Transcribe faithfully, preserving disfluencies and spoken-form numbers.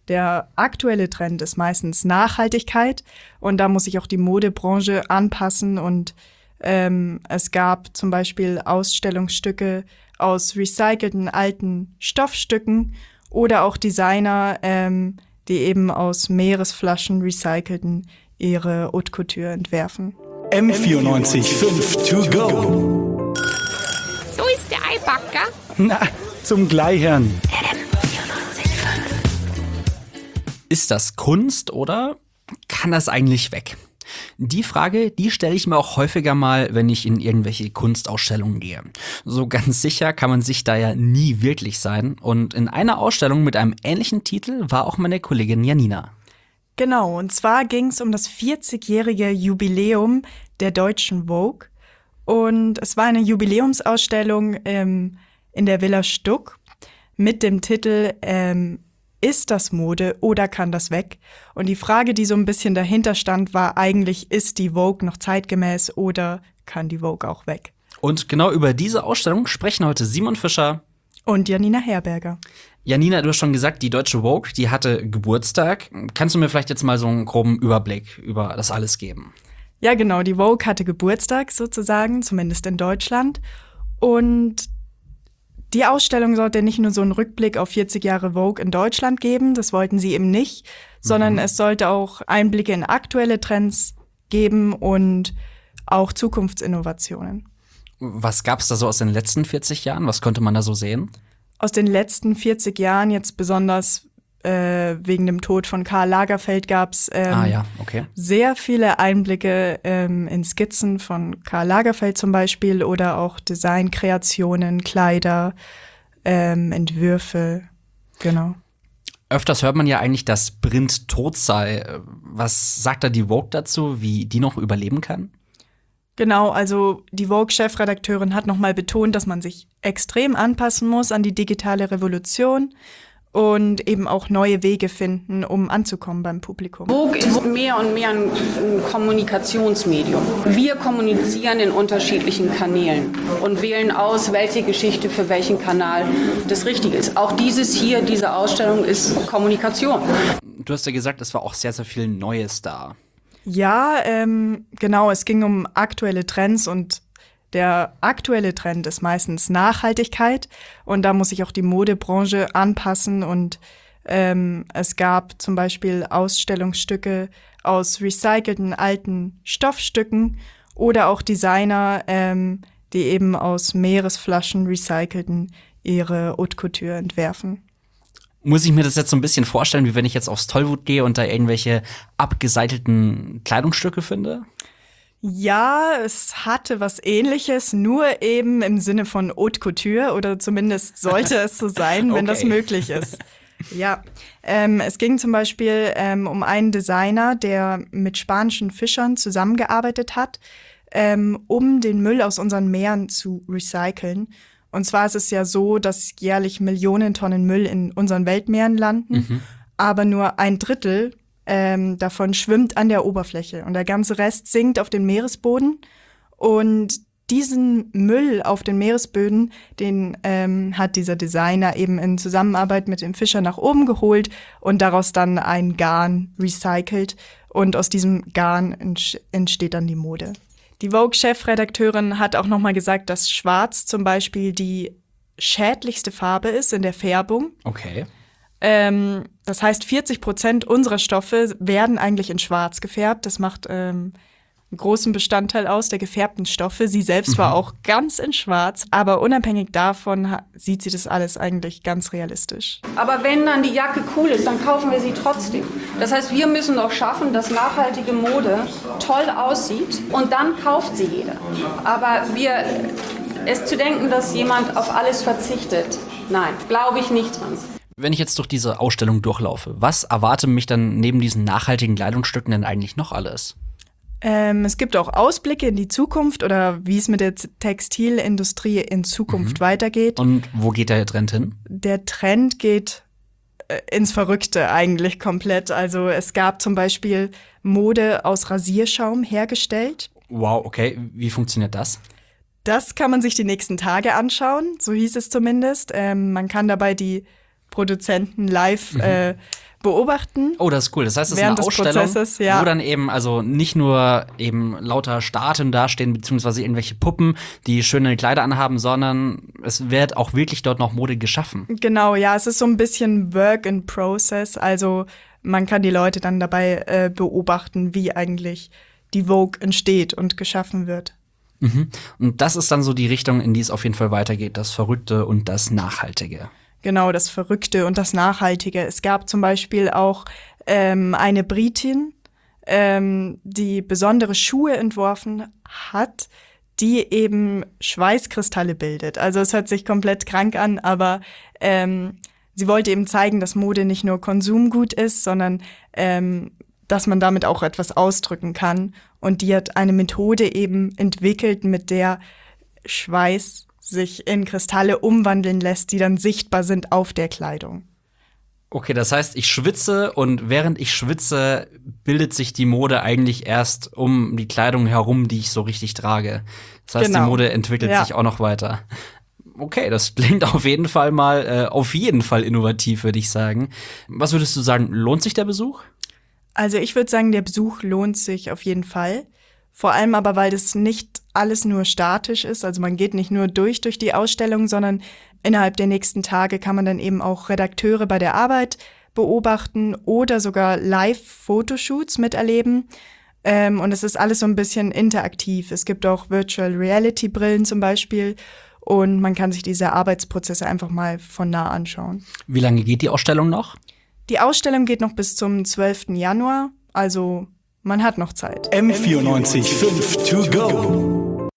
Der aktuelle Trend ist meistens Nachhaltigkeit und da muss sich auch die Modebranche anpassen und ähm, es gab zum Beispiel Ausstellungsstücke aus recycelten alten Stoffstücken oder auch Designer, ähm, die eben aus Meeresflaschen recycelten ihre Haute Couture entwerfen. M vierundneunzig Komma fünf to go. So ist der Eibacker. Na, zum Gleichern. M vierundneunzig Komma fünf. Ist das Kunst oder kann das eigentlich weg? Die Frage, die stelle ich mir auch häufiger mal, wenn ich in irgendwelche Kunstausstellungen gehe. So ganz sicher kann man sich da ja nie wirklich sein. Und in einer Ausstellung mit einem ähnlichen Titel war auch meine Kollegin Janina. Genau, und zwar ging es um das vierzigjährige Jubiläum der deutschen Vogue. Und es war eine Jubiläumsausstellung ähm, in der Villa Stuck mit dem Titel ähm, Ist das Mode oder kann das weg? Und die Frage, die so ein bisschen dahinter stand, war eigentlich, ist die Vogue noch zeitgemäß oder kann die Vogue auch weg? Und genau über diese Ausstellung sprechen heute Simon Fischer und Janina Herberger. Janina, du hast schon gesagt, die deutsche Vogue, die hatte Geburtstag. Kannst du mir vielleicht jetzt mal so einen groben Überblick über das alles geben? Ja, genau, die Vogue hatte Geburtstag sozusagen, zumindest in Deutschland. Und die Ausstellung sollte nicht nur so einen Rückblick auf vierzig Jahre Vogue in Deutschland geben, das wollten sie eben nicht, sondern mhm. es sollte auch Einblicke in aktuelle Trends geben und auch Zukunftsinnovationen. Was gab's da so aus den letzten vierzig Jahren? Was konnte man da so sehen? Aus den letzten vierzig Jahren, jetzt besonders äh, wegen dem Tod von Karl Lagerfeld, gab's ähm, ah, ja. okay. sehr viele Einblicke ähm, in Skizzen von Karl Lagerfeld zum Beispiel oder auch Designkreationen, Kleider, ähm, Entwürfe, genau. Öfters hört man ja eigentlich, dass Print tot sei. Was sagt da die Vogue dazu, wie die noch überleben kann? Genau, also die Vogue-Chefredakteurin hat nochmal betont, dass man sich extrem anpassen muss an die digitale Revolution und eben auch neue Wege finden, um anzukommen beim Publikum. Vogue ist mehr und mehr ein, ein Kommunikationsmedium. Wir kommunizieren in unterschiedlichen Kanälen und wählen aus, welche Geschichte für welchen Kanal das Richtige ist. Auch dieses hier, diese Ausstellung ist Kommunikation. Du hast ja gesagt, es war auch sehr, sehr viel Neues da. Ja, ähm, genau, es ging um aktuelle Trends und der aktuelle Trend ist meistens Nachhaltigkeit und da muss sich auch die Modebranche anpassen und ähm, es gab zum Beispiel Ausstellungsstücke aus recycelten alten Stoffstücken oder auch Designer, ähm, die eben aus Meeresflaschen recycelten ihre Haute Couture entwerfen. Muss ich mir das jetzt so ein bisschen vorstellen, wie wenn ich jetzt aufs Tollwood gehe und da irgendwelche abgeseitelten Kleidungsstücke finde? Ja, es hatte was Ähnliches, nur eben im Sinne von Haute Couture oder zumindest sollte es so sein, wenn okay. das möglich ist. Ja, ähm, es ging zum Beispiel ähm, um einen Designer, der mit spanischen Fischern zusammengearbeitet hat, ähm, um den Müll aus unseren Meeren zu recyceln. Und zwar ist es ja so, dass jährlich Millionen Tonnen Müll in unseren Weltmeeren landen, mhm. aber nur ein Drittel ähm, davon schwimmt an der Oberfläche und der ganze Rest sinkt auf den Meeresboden. Und diesen Müll auf den Meeresböden, den ähm, hat dieser Designer eben in Zusammenarbeit mit dem Fischer nach oben geholt und daraus dann ein Garn recycelt. Und aus diesem Garn entsteht dann die Mode. Die Vogue-Chefredakteurin hat auch noch mal gesagt, dass Schwarz zum Beispiel die schädlichste Farbe ist in der Färbung. Okay. Ähm, das heißt, vierzig Prozent unserer Stoffe werden eigentlich in Schwarz gefärbt. Das macht ähm, einen großen Bestandteil aus der gefärbten Stoffe. Sie selbst mhm. war auch ganz in Schwarz, aber unabhängig davon ha- sieht sie das alles eigentlich ganz realistisch. Aber wenn dann die Jacke cool ist, dann kaufen wir sie trotzdem. Das heißt, wir müssen doch schaffen, dass nachhaltige Mode toll aussieht und dann kauft sie jeder. Aber wir, es zu denken, dass jemand auf alles verzichtet, nein, glaube ich nicht dran. Wenn ich jetzt durch diese Ausstellung durchlaufe, was erwartet mich dann neben diesen nachhaltigen Kleidungsstücken denn eigentlich noch alles? Ähm, es gibt auch Ausblicke in die Zukunft oder wie es mit der Textilindustrie in Zukunft mhm. weitergeht. Und wo geht der Trend hin? Der Trend geht äh, ins Verrückte eigentlich komplett. Also es gab zum Beispiel Mode aus Rasierschaum hergestellt. Wow, okay. Wie funktioniert das? Das kann man sich die nächsten Tage anschauen, so hieß es zumindest. Ähm, man kann dabei die Produzenten live mhm. äh, beobachten. Oh, das ist cool. Das heißt, es ist Während eine des Ausstellung, Prozesses, ja. wo dann eben also nicht nur eben lauter Statuen dastehen, beziehungsweise irgendwelche Puppen, die schöne Kleider anhaben, sondern es wird auch wirklich dort noch Mode geschaffen. Genau, ja, es ist so ein bisschen Work in Process. Also man kann die Leute dann dabei äh, beobachten, wie eigentlich die Vogue entsteht und geschaffen wird. Mhm. Und das ist dann so die Richtung, in die es auf jeden Fall weitergeht, das Verrückte und das Nachhaltige. Genau, das Verrückte und das Nachhaltige. Es gab zum Beispiel auch ähm, eine Britin, ähm, die besondere Schuhe entworfen hat, die eben Schweißkristalle bildet. Also es hört sich komplett krank an, aber ähm, sie wollte eben zeigen, dass Mode nicht nur Konsumgut ist, sondern ähm, dass man damit auch etwas ausdrücken kann. Und die hat eine Methode eben entwickelt, mit der Schweiß sich in Kristalle umwandeln lässt, die dann sichtbar sind auf der Kleidung. Okay, das heißt, ich schwitze und während ich schwitze, bildet sich die Mode eigentlich erst um die Kleidung herum, die ich so richtig trage. Das heißt, genau. Die Mode entwickelt ja. sich auch noch weiter. Okay, das klingt auf jeden Fall mal, äh, auf jeden Fall innovativ, würde ich sagen. Was würdest du sagen, lohnt sich der Besuch? Also ich würde sagen, der Besuch lohnt sich auf jeden Fall. Vor allem aber, weil das nicht alles nur statisch ist. Also man geht nicht nur durch durch die Ausstellung, sondern innerhalb der nächsten Tage kann man dann eben auch Redakteure bei der Arbeit beobachten oder sogar Live-Fotoshoots miterleben. Ähm, und es ist alles so ein bisschen interaktiv. Es gibt auch Virtual Reality-Brillen zum Beispiel. Und man kann sich diese Arbeitsprozesse einfach mal von nah anschauen. Wie lange geht die Ausstellung noch? Die Ausstellung geht noch bis zum zwölften Januar. Also man hat noch Zeit. M vierundneunzig Komma fünf to go.